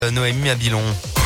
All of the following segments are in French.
Noémie Abilon.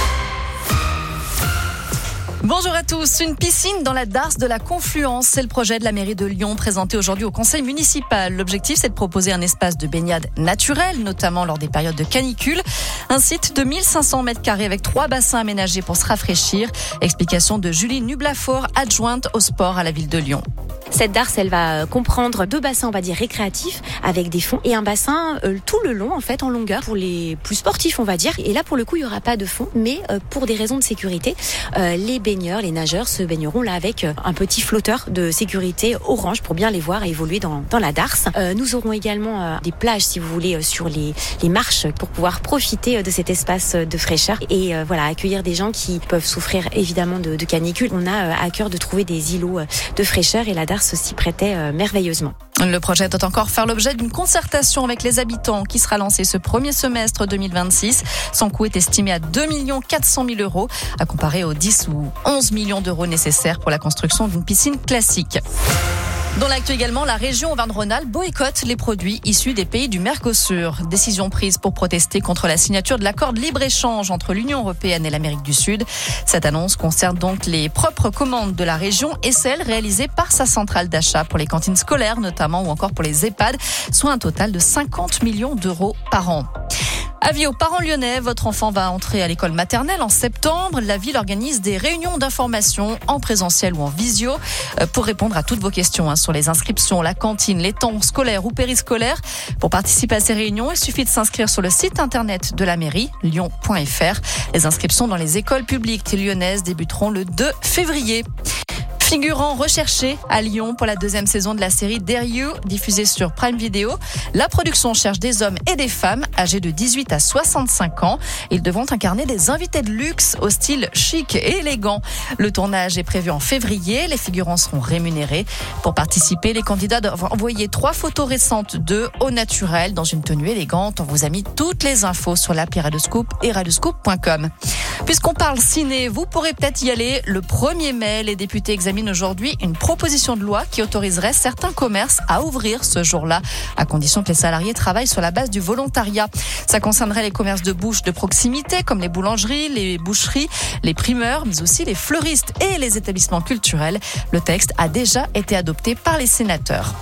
Bonjour à tous. Une piscine dans la darse de la Confluence. C'est le projet de la mairie de Lyon présenté aujourd'hui au conseil municipal. L'objectif, c'est de proposer un espace de baignade naturel, notamment lors des périodes de canicule. Un site de 1500 mètres carrés avec 3 bassins aménagés pour se rafraîchir. Explication de Julie Nublafort, adjointe au sport à la ville de Lyon. Cette darse, elle va comprendre 2 bassins, on va dire, récréatifs avec des fonds et un bassin tout le long, en fait, en longueur pour les plus sportifs, on va dire. Et là, pour le coup, il y aura pas de fond, mais pour des raisons de sécurité, les baigneurs, les nageurs se baigneront là avec un petit flotteur de sécurité orange pour bien les voir évoluer dans la darse. Nous aurons également des plages, si vous voulez, sur les marches pour pouvoir profiter de cet espace de fraîcheur et voilà, accueillir des gens qui peuvent souffrir évidemment de canicule. On a à cœur de trouver des îlots de fraîcheur et la darse s'y prêtait merveilleusement. Le projet doit encore faire l'objet d'une concertation avec les habitants qui sera lancée ce premier semestre 2026. Son coût est estimé à 2 400 000 euros, à comparer aux 10 ou 11 millions d'euros nécessaires pour la construction d'une piscine classique. Dans l'actu également, la région Auvergne-Rhône-Alpes boycotte les produits issus des pays du Mercosur. Décision prise pour protester contre la signature de l'accord de libre-échange entre l'Union européenne et l'Amérique du Sud. Cette annonce concerne donc les propres commandes de la région et celles réalisées par sa centrale d'achat pour les cantines scolaires notamment ou encore pour les EHPAD, soit un total de 50 millions d'euros par an. Avis aux parents lyonnais, votre enfant va entrer à l'école maternelle en septembre. La ville organise des réunions d'information en présentiel ou en visio pour répondre à toutes vos questions sur les inscriptions, la cantine, les temps scolaires ou périscolaires. Pour participer à ces réunions, il suffit de s'inscrire sur le site internet de la mairie, lyon.fr. Les inscriptions dans les écoles publiques lyonnaises débuteront le 2 février. Figurant recherché à Lyon pour la 2e saison de la série Dare You, diffusée sur Prime Video. La production cherche des hommes et des femmes âgés de 18 à 65 ans. Ils devront incarner des invités de luxe au style chic et élégant. Le tournage est prévu en février. Les figurants seront rémunérés. Pour participer, les candidats doivent envoyer 3 photos récentes d'eux au naturel dans une tenue élégante. On vous a mis toutes les infos sur l'appli Radioscoop et radioscoop.com. Puisqu'on parle ciné, vous pourrez peut-être y aller le 1er mai. Les députés examinent aujourd'hui une proposition de loi qui autoriserait certains commerces à ouvrir ce jour-là, à condition que les salariés travaillent sur la base du volontariat. Ça concernerait les commerces de bouche de proximité, comme les boulangeries, les boucheries, les primeurs, mais aussi les fleuristes et les établissements culturels. Le texte a déjà été adopté par les sénateurs.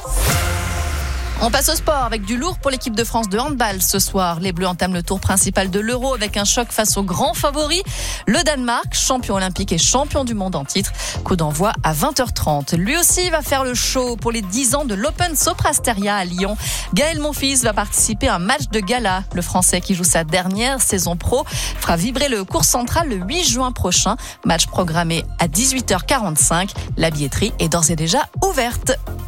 On passe au sport avec du lourd pour l'équipe de France de handball ce soir. Les Bleus entament le tour principal de l'Euro avec un choc face au grand favori, le Danemark, champion olympique et champion du monde en titre. Coup d'envoi à 20h30. Lui aussi va faire le show pour les 10 ans de l'Open Soprasteria à Lyon. Gaël Monfils va participer à un match de gala. Le Français qui joue sa dernière saison pro fera vibrer le court central le 8 juin prochain. Match programmé à 18h45. La billetterie est d'ores et déjà ouverte.